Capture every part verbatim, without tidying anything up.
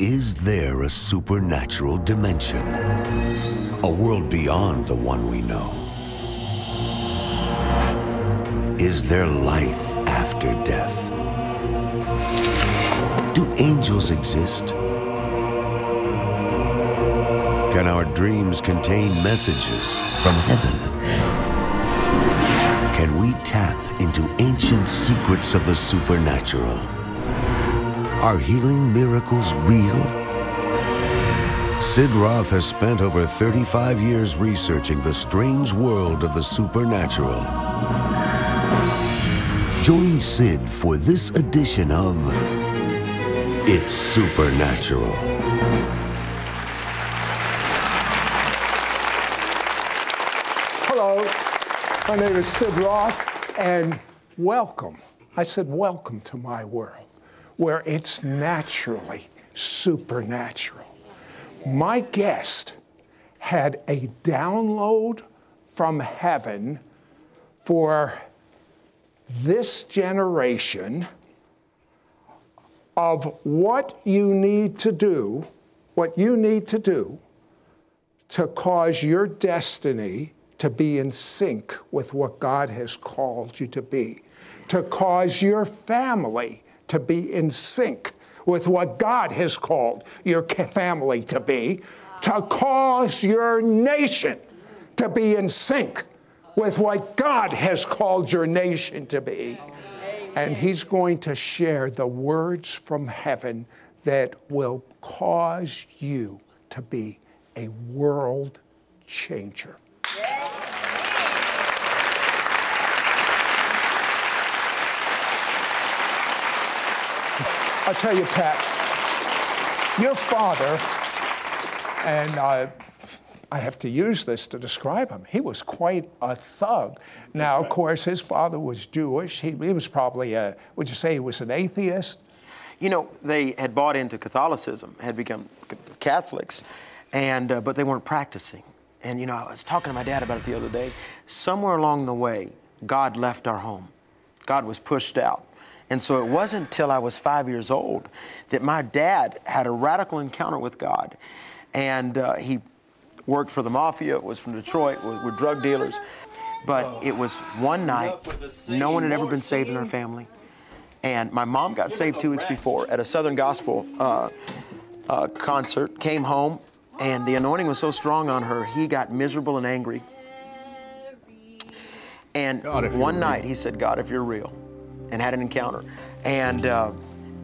Is there a supernatural dimension? A world beyond the one we know? Is there life after death? Do angels exist? Can our dreams contain messages from heaven? Can we tap into ancient secrets of the supernatural? Are healing miracles real? Sid Roth has spent over thirty-five years researching the strange world of the supernatural. Join Sid for this edition of It's Supernatural. Hello, my name is Sid Roth, and welcome. I said welcome to my world, where it's naturally supernatural. My guest had a download from heaven for this generation of what you need to do, what you need to do to cause your destiny to be in sync with what God has called you to be, to cause your family to be in sync with what God has called your family to be, to cause your nation to be in sync with what God has called your nation to be. And he's going to share the words from heaven that will cause you to be a world changer. I'll tell you, Pat, your father, and uh, I have to use this to describe him, he was quite a thug. Now, of course, his father was Jewish. He, he was probably a, would you say he was an atheist? You know, they had bought into Catholicism, had become Catholics, and uh, but they weren't practicing. And, you know, I was talking to my dad about it the other day. Somewhere along the way, God left our home. God was pushed out. And so it wasn't until I was five years old that my dad had a radical encounter with God. And uh, he worked for the mafia, was from Detroit, were, were drug dealers. But it was one night, no one had ever been saved in our family. And my mom got saved two weeks before at a Southern Gospel uh, uh, concert, came home, and the anointing was so strong on her, he got miserable and angry. And God, one night he said, God, if you're real, and had an encounter. And uh,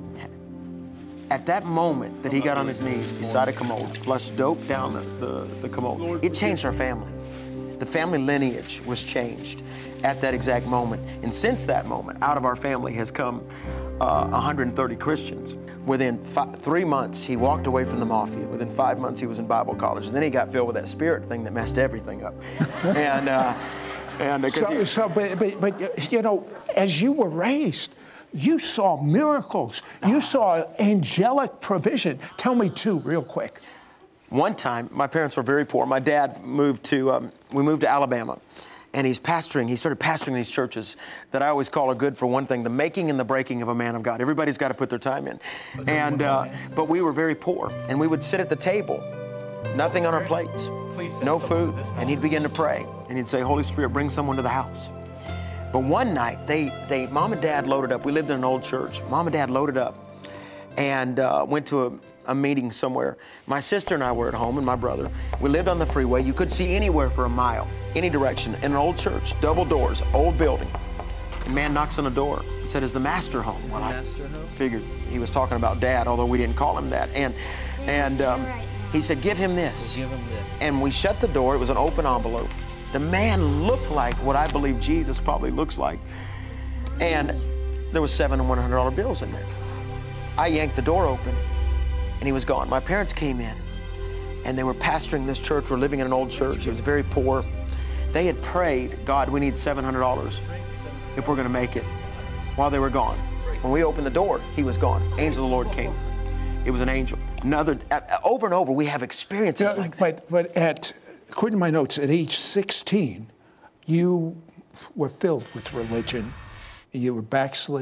at that moment that he got on his knees beside a commode, flushed dope down the, the, the commode, it changed our family. The family lineage was changed at that exact moment. And since that moment, out of our family has come uh, one hundred thirty Christians. Within five, three months, he walked away from the mafia. Within five months, he was in Bible college. And then he got filled with that spirit thing that messed everything up. and uh, and so, he, so but, but, but, you know, as you were raised, you saw miracles. You saw angelic provision. Tell me two real quick. One time, my parents were very poor. My dad moved to, um, we moved to Alabama, and he's pastoring, he started pastoring these churches that I always call are good for one thing, the making and the breaking of a man of God. Everybody's got to put their time in. And, uh, but we were very poor, and we would sit at the table, nothing on our plates, no food, and he'd begin to pray, and he'd say, Holy Spirit, bring someone to the house. But one night, they, they, Mom and Dad loaded up. We lived in an old church. Mom and Dad loaded up and uh, went to a, a meeting somewhere. My sister and I were at home, and my brother. We lived on the freeway. You could see anywhere for a mile, any direction, in an old church, double doors, old building. A man knocks on the door and said, is the master home? Is well, the I master home? Figured he was talking about Dad, although we didn't call him that. And, and um, he said, give him this. Give him this. And we shut the door. It was an open envelope. The man looked like what I believe Jesus probably looks like. And there was seven one hundred dollar bills in there. I yanked the door open, and he was gone. My parents came in, and they were pastoring this church. We're living in an old church. It was very poor. They had prayed, God, we need seven hundred dollars if we're going to make it, while they were gone. When we opened the door, he was gone. Angel of the Lord came. It was an angel. Another, uh, over and over, we have experiences Yeah, like that. but, but at, according to my notes, at age sixteen, you were filled with religion. You were backslidden.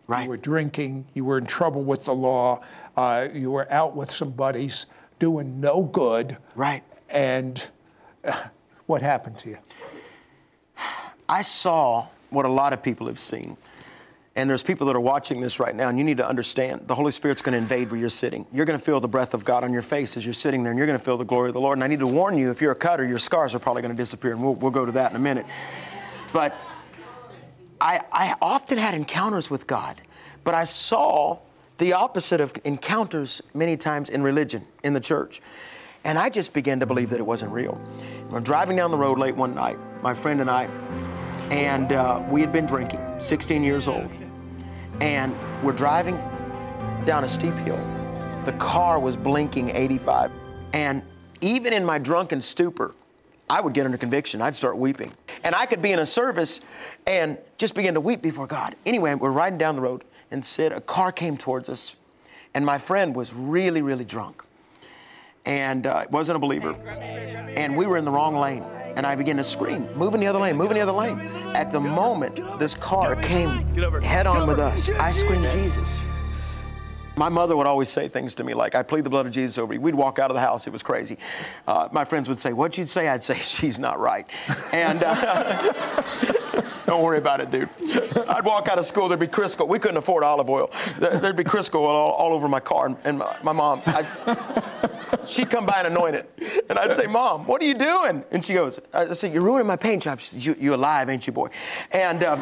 Right. You were drinking, you were in trouble with the law, uh, you were out with some buddies doing no good. Right. And uh, what happened to you? I saw what a lot of people have seen. And there's people that are watching this right now, and you need to understand the Holy Spirit's going to invade where you're sitting. You're going to feel the breath of God on your face as you're sitting there, and you're going to feel the glory of the Lord. And I need to warn you, if you're a cutter, your scars are probably going to disappear, and we'll, we'll go to that in a minute. But I, I often had encounters with God, but I saw the opposite of encounters many times in religion, in the church. And I just began to believe that it wasn't real. We're driving down the road late one night, my friend and I, and uh, we had been drinking, sixteen years old. And we're driving down a steep hill. The car was blinking eighty-five. And even in my drunken stupor, I would get under conviction. I'd start weeping. And I could be in a service and just begin to weep before God. Anyway, we're riding down the road, and Sid, a car came towards us, and my friend was really, really drunk. And uh, wasn't a believer. And we were in the wrong lane. And I began to scream, move in the other lane, move in the other lane. At the moment this car came head on with us, I screamed, Jesus. My mother would always say things to me like, I plead the blood of Jesus over you. We'd walk out of the house, it was crazy. Uh, my friends would say, what'd you say? I'd say, she's not right. And uh, don't worry about it, dude. I'd walk out of school, there'd be Crisco. We couldn't afford olive oil. There'd be Crisco all, all over my car. And my, my mom, I'd, she'd come by and anoint it. And I'd say, Mom, what are you doing? And she goes, I said, you're ruining my paint job. She said, you, you alive, ain't you, boy? And um,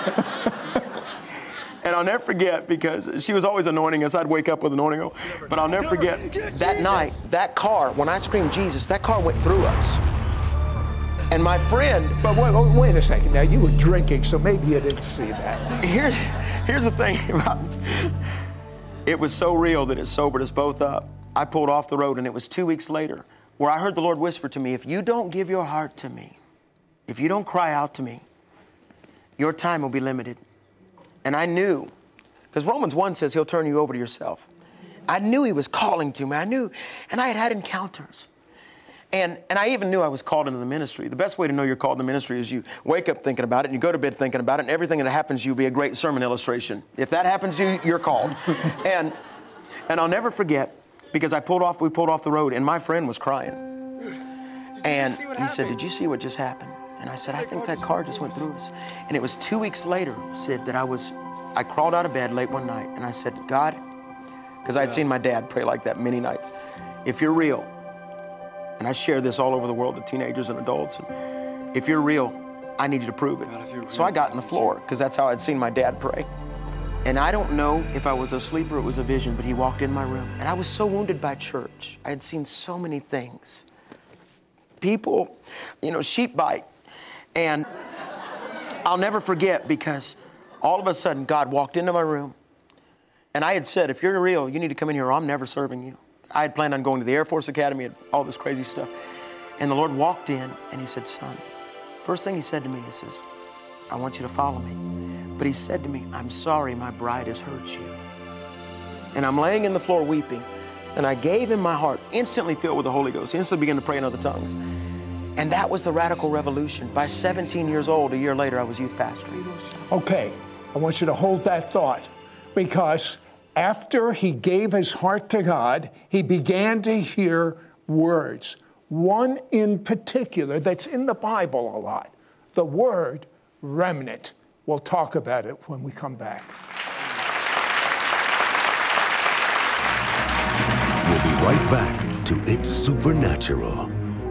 and I'll never forget, because she was always anointing us. I'd wake up with anointing oil. But I'll never forget, that night, that car, when I screamed Jesus, that car went through us. And my friend... But wait, wait a second. Now, you were drinking, so maybe you didn't see that. Here's, here's the thing about it. It was so real that it sobered us both up. I pulled off the road, and it was two weeks later where I heard the Lord whisper to me, if you don't give your heart to me, if you don't cry out to me, your time will be limited. And I knew, because Romans one says he'll turn you over to yourself. I knew he was calling to me. I knew, and I had had encounters. And, and I even knew I was called into the ministry. The best way to know you're called in the ministry is you wake up thinking about it, and you go to bed thinking about it, and everything that happens to you will be a great sermon illustration. If that happens to you, you're called. and, and I'll never forget, because I pulled off, we pulled off the road, and my friend was crying. And he said, did you see what just happened? And I said, I think that car just went through us. And it was two weeks later, Sid, that I was, I crawled out of bed late one night, and I said, God, because I'd seen my dad pray like that many nights, if you're real, and I share this all over the world to teenagers and adults, and if you're real, I need you to prove it. So I got on the floor, because that's how I'd seen my dad pray. And I don't know if I was asleep or it was a vision, but he walked in my room. And I was so wounded by church. I had seen so many things. People, you know, sheep bite. And I'll never forget, because all of a sudden God walked into my room. And I had said, if you're real, you need to come in here or I'm never serving you. I had planned on going to the Air Force Academy and all this crazy stuff. And the Lord walked in and he said, son, first thing he said to me, he says, I want you to follow me. But he said to me, I'm sorry my bride has hurt you. And I'm laying in the floor weeping. And I gave him my heart, instantly filled with the Holy Ghost. He instantly began to pray in other tongues. And that was the radical revolution. By seventeen years old, a year later, I was youth pastor. Okay, I want you to hold that thought, because after he gave his heart to God, he began to hear words. One in particular that's in the Bible a lot, the word remnant. We'll talk about it when we come back. We'll be right back to It's Supernatural.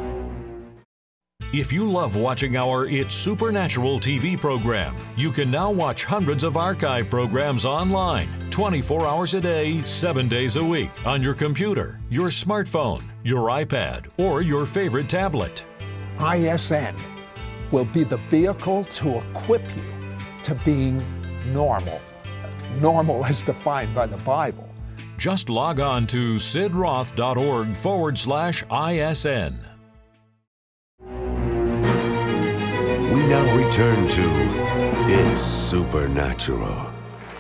If you love watching our It's Supernatural T V program, you can now watch hundreds of archive programs online, twenty-four hours a day, seven days a week, on your computer, your smartphone, your iPad, or your favorite tablet. I S N will be the vehicle to equip you to being normal. Normal as defined by the Bible. Just log on to sidroth.org forward slash ISN. We now return to It's Supernatural.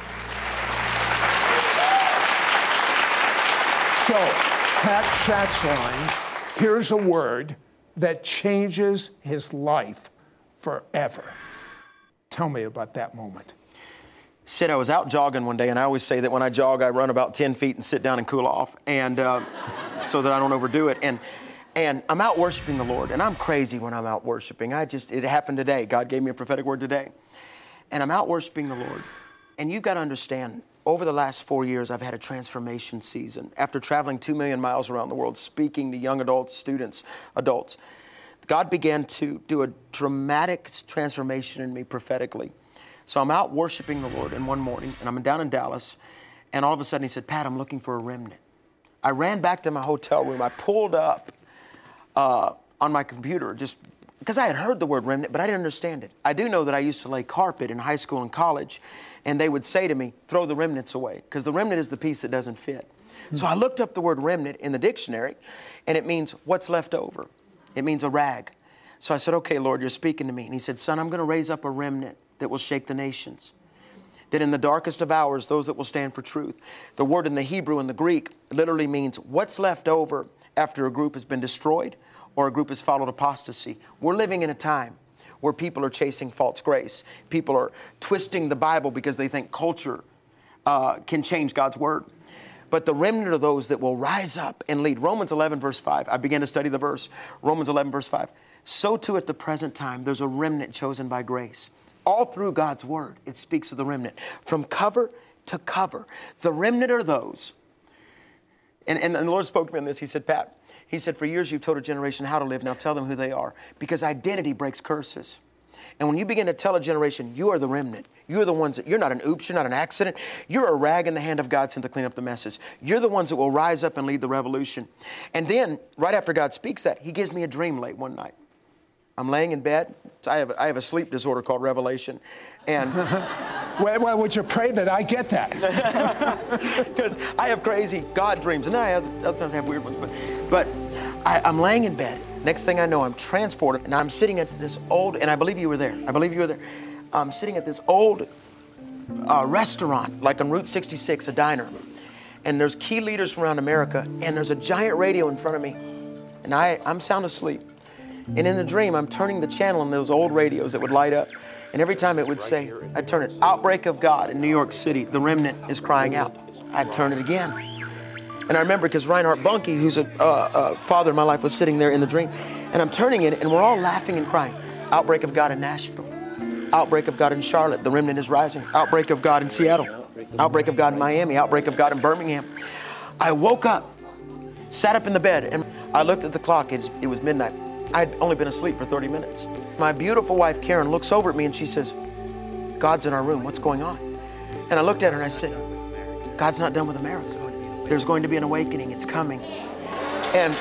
So, Pat Schatzline, here's a word that changes his life forever. Tell me about that moment. Sid, I was out jogging one day, and I always say that when I jog, I run about ten feet and sit down and cool off, and uh, so that I don't overdo it. And and I'm out worshiping the Lord, and I'm crazy when I'm out worshiping. I just, it happened today. God gave me a prophetic word today. And I'm out worshiping the Lord. And you've got to understand, over the last four years, I've had a transformation season. After traveling two million miles around the world, speaking to young adults, students, adults, God began to do a dramatic transformation in me prophetically. So I'm out worshiping the Lord in one morning, and I'm down in Dallas, and all of a sudden he said, Pat, I'm looking for a remnant. I ran back to my hotel room. I pulled up uh, on my computer just because I had heard the word remnant, but I didn't understand it. I do know that I used to lay carpet in high school and college, and they would say to me, throw the remnants away, because the remnant is the piece that doesn't fit. Mm-hmm. So I looked up the word remnant in the dictionary, and it means what's left over. It means a rag. So I said, okay, Lord, you're speaking to me. And he said, son, I'm going to raise up a remnant that will shake the nations. That in the darkest of hours, those that will stand for truth. The word in the Hebrew and the Greek literally means what's left over after a group has been destroyed or a group has followed apostasy. We're living in a time where people are chasing false grace. People are twisting the Bible because they think culture uh, can change God's word. But the remnant are those that will rise up and lead. Romans eleven verse five. I began to study the verse. Romans eleven verse five. So too at the present time, there's a remnant chosen by grace. All through God's word, it speaks of the remnant. From cover to cover. The remnant are those. And, and, and the Lord spoke to me on this. He said, Pat, he said, for years you've told a generation how to live. Now tell them who they are. Because identity breaks curses. And when you begin to tell a generation, you are the remnant. You're the ones that, you're not an oops, you're not an accident. You're a rag in the hand of God sent to clean up the messes. You're the ones that will rise up and lead the revolution. And then, right after God speaks that, he gives me a dream late one night. I'm laying in bed. I have, I have a sleep disorder called revelation. And well, well, would you pray that I get that? Because I have crazy God dreams. And I have, other times I have weird ones. But, but I, I'm laying in bed. Next thing I know, I'm transported. And I'm sitting at this old, and I believe you were there. I believe you were there. I'm sitting at this old uh, restaurant, like on Route sixty-six, a diner. And there's key leaders from around America. And there's a giant radio in front of me. And I, I'm sound asleep. And in the dream, I'm turning the channel on those old radios that would light up. And every time it would say, I'd turn it, outbreak of God in New York City, the remnant is crying out. I'd turn it again. And I remember because Reinhard Bunke, who's a uh, uh, father in my life, was sitting there in the dream. And I'm turning it, and we're all laughing and crying. Outbreak of God in Nashville. Outbreak of God in Charlotte. The remnant is rising. Outbreak of God in Seattle. Outbreak of God in Miami. Outbreak of God in Birmingham. I woke up, sat up in the bed, and I looked at the clock. It's, it was midnight. I'd only been asleep for thirty minutes. My beautiful wife, Karen, looks over at me and she says, God's in our room. What's going on? And I looked at her and I said, God's not done with America. There's going to be an awakening. It's coming. And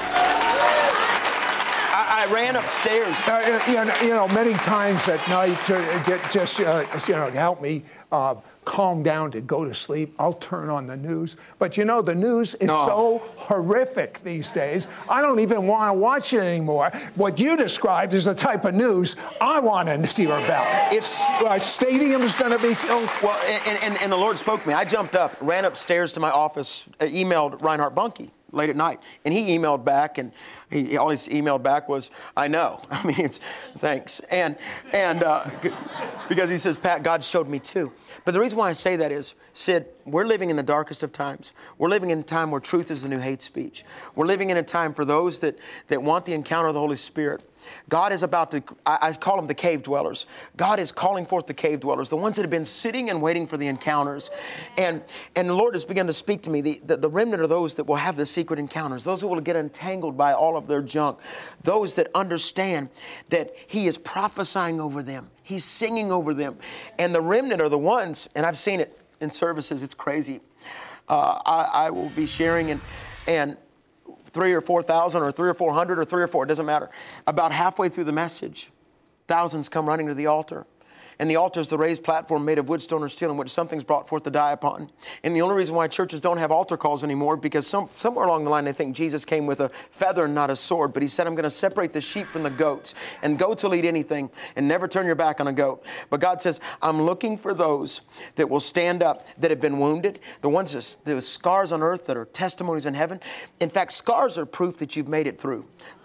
I, I ran upstairs. Uh, you, know, you know, many times at night to get just, uh, you know, to help me uh, calm down to go to sleep, I'll turn on the news. But you know, the news is no. so horrific these days, I don't even want to watch it anymore. What you described is the type of news I want to hear about. It's uh, stadium's going to be filled. Well, and, and, and the Lord spoke to me. I jumped up, ran upstairs to my office, uh, emailed Reinhard Bunke late at night. And he emailed back, and he, all he emailed back was, I know. I mean, it's thanks. And, and uh, because he says, Pat, God showed me too. But the reason why I say that is, Sid, we're living in the darkest of times. We're living in a time where truth is the new hate speech. We're living in a time for those that, that want the encounter of the Holy Spirit. God is about to, I, I call them the cave dwellers. God is calling forth the cave dwellers, the ones that have been sitting and waiting for the encounters. And, and the Lord has begun to speak to me. The, the, the remnant are those that will have the secret encounters, those who will get entangled by all of their junk, those that understand that He is prophesying over them. He's singing over them. And the remnant are the ones, and I've seen it in services, it's crazy. Uh, I, I will be sharing and, and three or four thousand or three or four hundred or three or four, it doesn't matter. About halfway through the message, thousands come running to the altar. And the altar is the raised platform made of wood, stone, or steel in which something's brought forth to die upon. And the only reason why churches don't have altar calls anymore, because some, somewhere along the line they think Jesus came with a feather and not a sword. But He said, I'm going to separate the sheep from the goats. And goats will eat anything, and never turn your back on a goat. But God says, I'm looking for those that will stand up, that have been wounded, the ones that the scars on earth that are testimonies in heaven. In fact, scars are proof that you've made it through.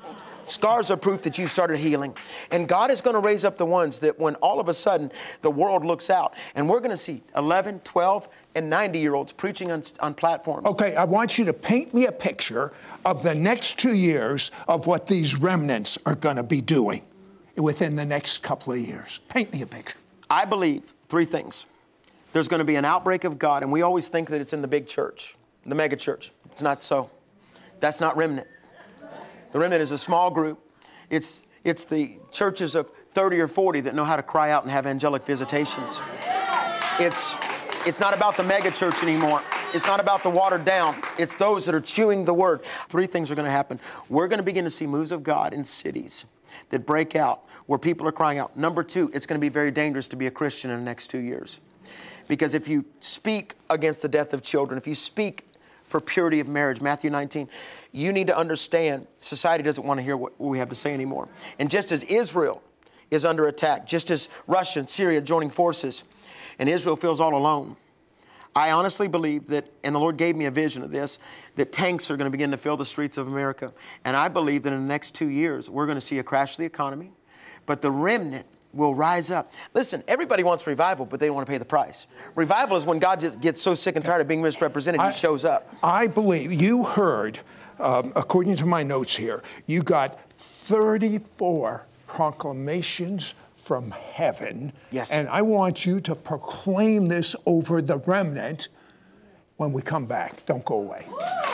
Scars are proof that you started healing. And God is going to raise up the ones that when all of a sudden the world looks out, and we're going to see eleven, twelve, and ninety-year-olds preaching on, on platforms. Okay, I want you to paint me a picture of the next two years of what these remnants are going to be doing within the next couple of years. Paint me a picture. I believe three things. There's going to be an outbreak of God, and we always think that it's in the big church, the mega church. It's not so. That's not remnant. The remnant is a small group. It's, it's the churches of thirty or forty that know how to cry out and have angelic visitations. It's, it's not about the mega church anymore. It's not about the watered down. It's those that are chewing the word. Three things are going to happen. We're going to begin to see moves of God in cities that break out where people are crying out. Number two, it's going to be very dangerous to be a Christian in the next two years. Because if you speak against the death of children, if you speak for purity of marriage, Matthew nineteen, you need to understand society doesn't want to hear what we have to say anymore. And just as Israel is under attack, just as Russia and Syria joining forces, and Israel feels all alone, I honestly believe that, and the Lord gave me a vision of this, that tanks are going to begin to fill the streets of America. And I believe that in the next two years, we're going to see a crash of the economy, but the remnant will rise up. Listen, everybody wants revival, but they don't want to pay the price. Revival is when God just gets so sick and tired of being misrepresented, I, He shows up. I believe you heard, um, according to my notes here, you got thirty-four proclamations from heaven. Yes. And I want you to proclaim this over the remnant when we come back. Don't go away.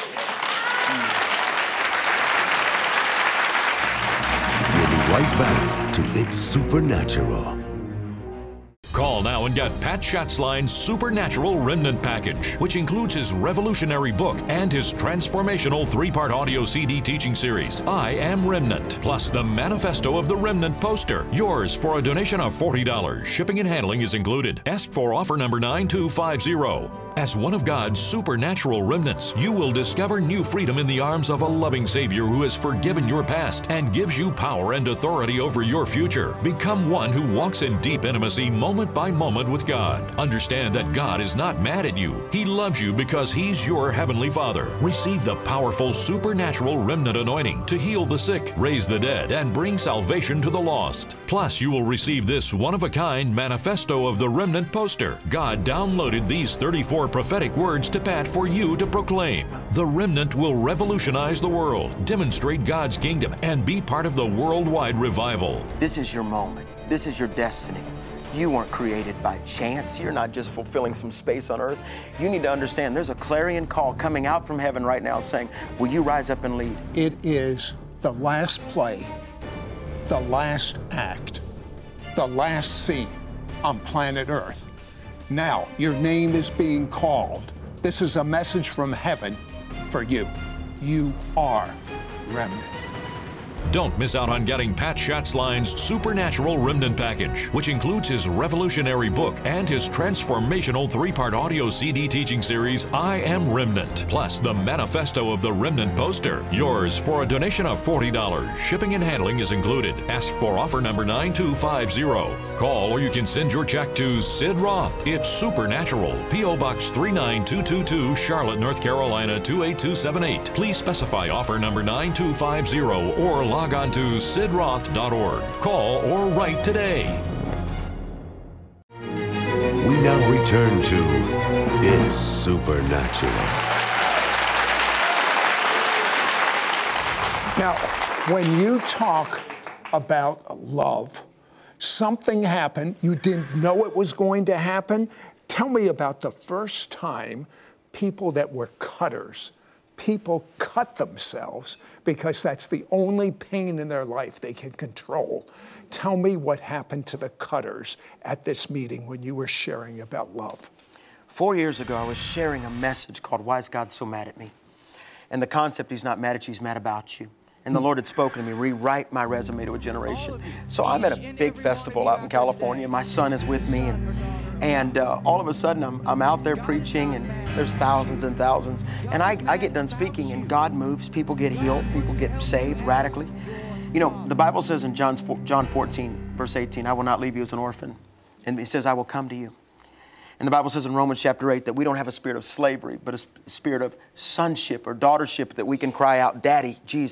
Right back to It's Supernatural. Call now and get Pat Schatzline's Supernatural Remnant Package, which includes his revolutionary book and his transformational three-part audio C D teaching series, I Am Remnant, plus the Manifesto of the Remnant poster. Yours for a donation of forty dollars. Shipping and handling is included. Ask for offer number nine two five zero. As one of God's supernatural remnants, you will discover new freedom in the arms of a loving Savior who has forgiven your past and gives you power and authority over your future. Become one who walks in deep intimacy moment by moment with God. Understand that God is not mad at you. He loves you because He's your Heavenly Father. Receive the powerful supernatural remnant anointing to heal the sick, raise the dead, and bring salvation to the lost. Plus, you will receive this one-of-a-kind Manifesto of the Remnant poster. God downloaded these thirty-four prophetic words to Pat for you to proclaim. The remnant will revolutionize the world, demonstrate God's kingdom, and be part of the worldwide revival. This is your moment. This is your destiny. You weren't created by chance. You're not just fulfilling some space on earth. You need to understand there's a clarion call coming out from heaven right now saying, will you rise up and lead? It is the last play, the last act, the last scene on planet Earth. Now, your name is being called. This is a message from heaven for you. You are remnant. Don't miss out on getting Pat Schatzline's Supernatural Remnant Package, which includes his revolutionary book and his transformational three-part audio C D teaching series, I Am Remnant, plus the Manifesto of the Remnant poster. Yours for a donation of forty dollars. Shipping and handling is included. Ask for offer number nine two five zero. Call or you can send your check to Sid Roth. It's Supernatural, P O Box three nine two two two, Charlotte, North Carolina two eight two seven eight. Please specify offer number nine two five zero or log on to sid roth dot org. Call or write today. We now return to It's Supernatural. Now, when you talk about love, something happened, you didn't know it was going to happen. Tell me about the first time people that were cutters, people cut themselves because that's the only pain in their life they can control. Tell me what happened to the cutters at this meeting when you were sharing about love. Four years ago, I was sharing a message called, Why is God So Mad at Me? And the concept, He's not mad at you, He's mad about you. And the Lord had spoken to me, rewrite my resume to a generation. So I'm at a big festival out in California. My son is with me. And, and uh, all of a sudden, I'm, I'm out there preaching, and there's thousands and thousands. And I, I get done speaking, and God moves. People get healed. People get saved radically. You know, the Bible says in John, John fourteen, verse eighteen, I will not leave you as an orphan. And it says, I will come to you. And the Bible says in Romans chapter eight that we don't have a spirit of slavery, but a spirit of sonship or daughtership that we can cry out, Daddy, Jesus.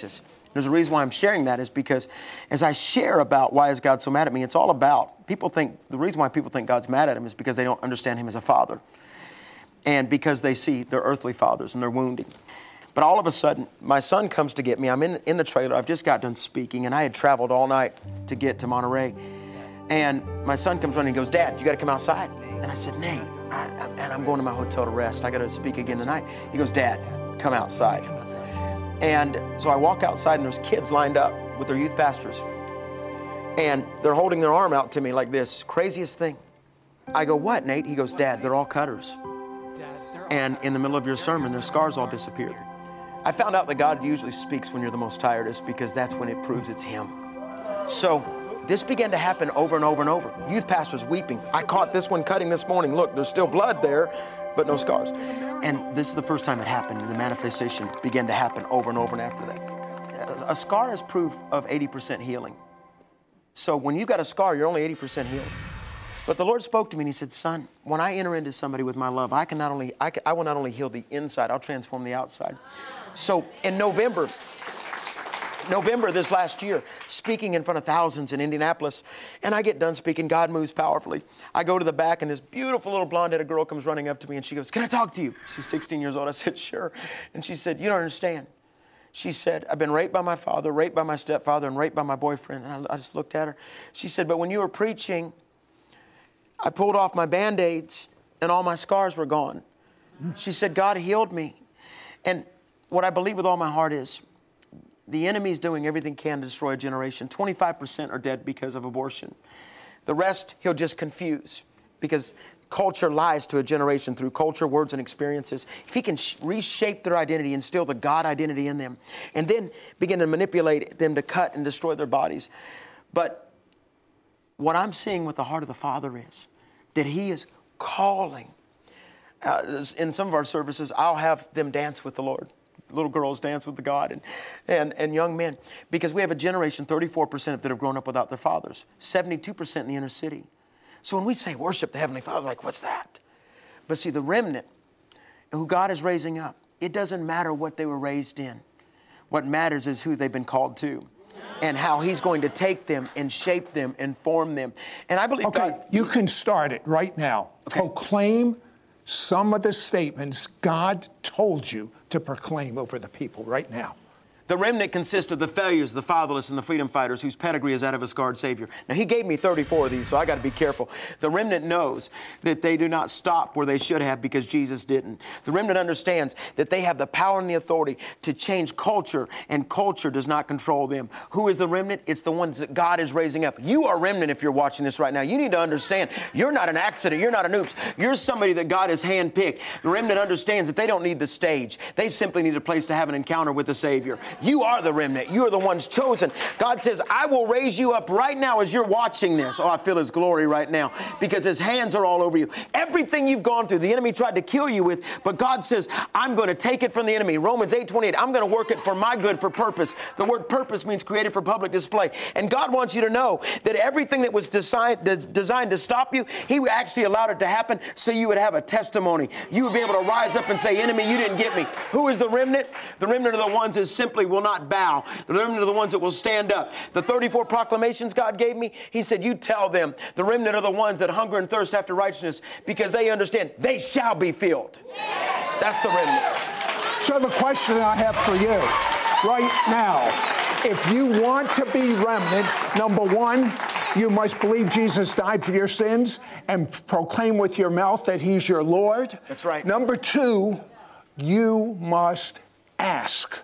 There's a reason why I'm sharing that is because as I share about why is God so mad at me, it's all about, people think, the reason why people think God's mad at them is because they don't understand him as a father. And because they see their earthly fathers and they're wounding. But all of a sudden, my son comes to get me. I'm in, in the trailer. I've just got done speaking, and I had traveled all night to get to Monterey. And my son comes running and goes, Dad, you got to come outside. And I said, Nate, I, I, and I'm going to my hotel to rest. I got to speak again tonight. He goes, Dad, come outside. And so I walk outside, and there's kids lined up with their youth pastors. And they're holding their arm out to me like this. Craziest thing. I go, what, Nate? He goes, Dad, they're all cutters. And in the middle of your sermon, their scars all disappeared. I found out that God usually speaks when you're the most tiredest because that's when it proves it's him. So this began to happen over and over and over. Youth pastors weeping. I caught this one cutting this morning. Look, there's still blood there, but no scars. And this is the first time it happened, and the manifestation began to happen over and over and after that. A scar is proof of eighty percent healing. So when you've got a scar, you're only eighty percent healed. But the Lord spoke to me and he said, son, when I enter into somebody with my love, I can not only, I, can, I will not only heal the inside, I'll transform the outside. So in November, November this last year, speaking in front of thousands in Indianapolis, and I get done speaking, God moves powerfully. I go to the back and this beautiful little blonde-headed girl comes running up to me and she goes, can I talk to you? She's sixteen years old. I said, sure. And she said, you don't understand. She said, I've been raped by my father, raped by my stepfather, and raped by my boyfriend. And I, I just looked at her. She said, but when you were preaching, I pulled off my Band-Aids and all my scars were gone. She said, God healed me. And what I believe with all my heart is the enemy's doing everything he can to destroy a generation. twenty-five percent are dead because of abortion. The rest, he'll just confuse because culture lies to a generation through culture, words, and experiences. If he can reshape their identity, instill the God identity in them, and then begin to manipulate them to cut and destroy their bodies. But what I'm seeing with the heart of the Father is that he is calling. Uh, in some of our services, I'll have them dance with the Lord. Little girls dance with the God and, and, and young men. Because we have a generation, thirty-four percent that have grown up without their fathers. seventy-two percent in the inner city. So when we say worship the Heavenly Father, like, what's that? But see, the remnant who God is raising up, it doesn't matter what they were raised in. What matters is who they've been called to. And how he's going to take them and shape them and form them. And I believe okay, God... you can start it right now. Okay. Proclaim some of the statements God told you to proclaim over the people right now. The remnant consists of the failures, the fatherless, and the freedom fighters whose pedigree is that of a scarred Savior. Now, he gave me thirty-four of these, so I got to be careful. The remnant knows that they do not stop where they should have because Jesus didn't. The remnant understands that they have the power and the authority to change culture, and culture does not control them. Who is the remnant? It's the ones that God is raising up. You are remnant if you're watching this right now. You need to understand you're not an accident. You're not an oops. You're somebody that God has handpicked. The remnant understands that they don't need the stage. They simply need a place to have an encounter with the Savior. You are the remnant. You are the ones chosen. God says, I will raise you up right now as you're watching this. Oh, I feel his glory right now because his hands are all over you. Everything you've gone through, the enemy tried to kill you with, but God says, I'm going to take it from the enemy. Romans eight twenty-eight, I'm going to work it for my good, for purpose. The word purpose means created for public display. And God wants you to know that everything that was designed, designed to stop you, he actually allowed it to happen so you would have a testimony. You would be able to rise up and say, enemy, you didn't get me. Who is the remnant? The remnant are the ones that simply will not bow. The remnant are the ones that will stand up. The thirty-four proclamations God gave me, he said, you tell them, the remnant are the ones that hunger and thirst after righteousness because they understand they shall be filled. That's the remnant. So the question I have for you right now, if you want to be remnant, number one, you must believe Jesus died for your sins and proclaim with your mouth that he's your Lord. That's right. Number two, you must ask.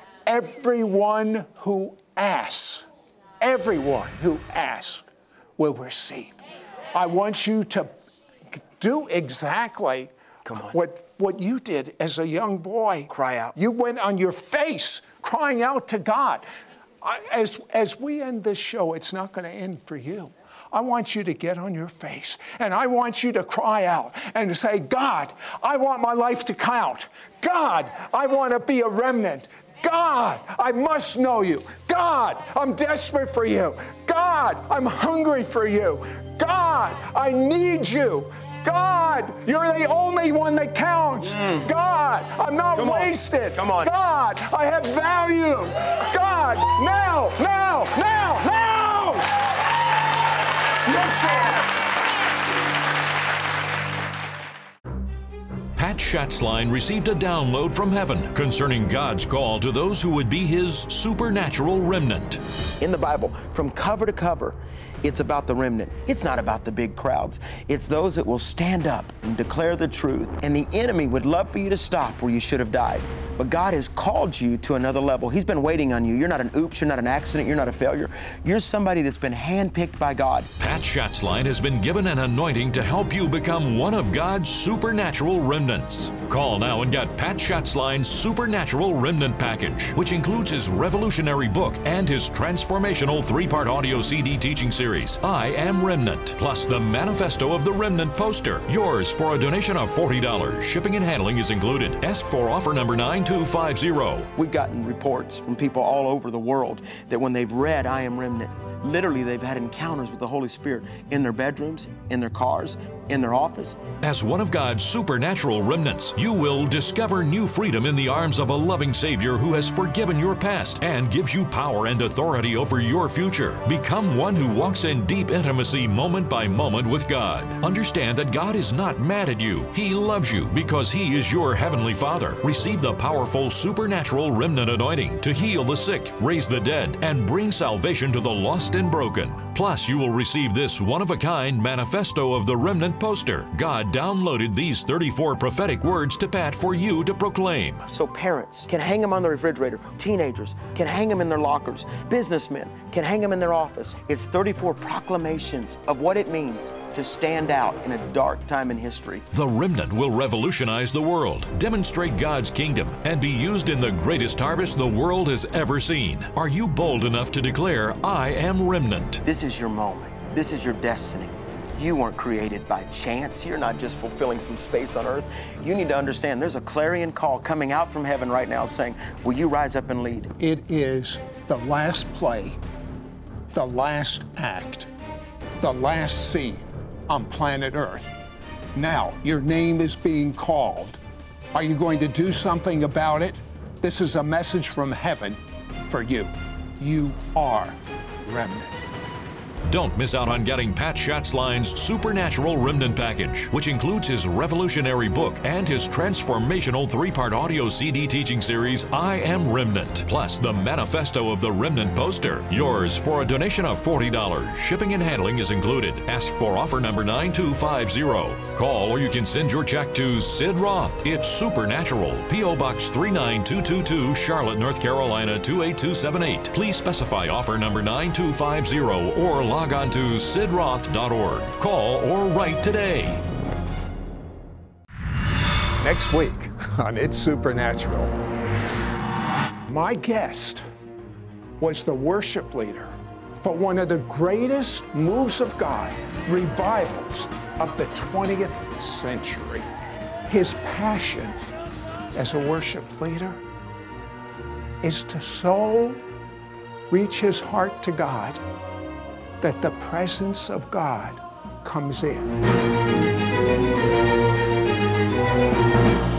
Everyone who asks, everyone who asks will receive. I want you to do exactly Come on. what, what you did as a young boy. Cry out. You went on your face crying out to God. I, as, as we end this show, it's not going to end for you. I want you to get on your face, and I want you to cry out and to say, God, I want my life to count. God, I want to be a remnant. God, I must know you. God, I'm desperate for you. God, I'm hungry for you. God, I need you. God, God, you're the only one that counts. Mm. God, I'm not Come on. wasted. Come on. God, I have value. God, now, now, now, now. Yes, Lord. Pat Schatzline received a download from heaven concerning God's call to those who would be His supernatural remnant. In the Bible, from cover to cover, it's about the remnant. It's not about the big crowds. It's those that will stand up and declare the truth. And the enemy would love for you to stop where you should have died. But God has called you to another level. He's been waiting on you. You're not an oops, you're not an accident, you're not a failure. You're somebody that's been handpicked by God. Pat Schatzline has been given an anointing to help you become one of God's supernatural remnants. Call now and get Pat Schatzline's Supernatural Remnant Package, which includes his revolutionary book and his transformational three-part audio C D teaching series, I Am Remnant, plus the Manifesto of the Remnant poster. Yours for a donation of forty dollars. Shipping and handling is included. Ask for offer number nine two five zero. We've gotten reports from people all over the world that when they've read I Am Remnant, literally they've had encounters with the Holy Spirit in their bedrooms, in their cars, in their office. As one of God's supernatural remnants, you will discover new freedom in the arms of a loving Savior who has forgiven your past and gives you power and authority over your future. Become one who walks in deep intimacy moment by moment with God. Understand that God is not mad at you. He loves you because He is your Heavenly Father. Receive the powerful supernatural remnant anointing to heal the sick, raise the dead, and bring salvation to the lost and broken. Plus, you will receive this one-of-a-kind Manifesto of the Remnant poster. God downloaded these thirty-four prophetic words to Pat for you to proclaim. So parents can hang them on the refrigerator. Teenagers can hang them in their lockers. Businessmen can hang them in their office. It's thirty-four proclamations of what it means to stand out in a dark time in history. The remnant will revolutionize the world, demonstrate God's kingdom, and be used in the greatest harvest the world has ever seen. Are you bold enough to declare, I am remnant? This is your moment. This is your destiny. You weren't created by chance. You're not just fulfilling some space on earth. You need to understand there's a clarion call coming out from heaven right now saying, will you rise up and lead? It is the last play, the last act, the last scene on planet Earth. Now, your name is being called. Are you going to do something about it? This is a message from heaven for you. You are remnant. Don't miss out on getting Pat Schatzline's Supernatural Remnant Package, which includes his revolutionary book and his transformational three-part audio C D teaching series, I Am Remnant, plus the Manifesto of the Remnant poster. Yours for a donation of forty dollars. Shipping and handling is included. Ask for offer number nine two five zero. Call or you can send your check to Sid Roth. It's Supernatural, P O Box three nine two two two, Charlotte, North Carolina two eight two seven eight. Please specify offer number nine two five zero or log on to sid roth dot org. Call or write today. Next week on It's Supernatural, my guest was the worship leader for one of the greatest moves of God, revivals of the twentieth century. His passion as a worship leader is to so reach his heart to God that the presence of God comes in.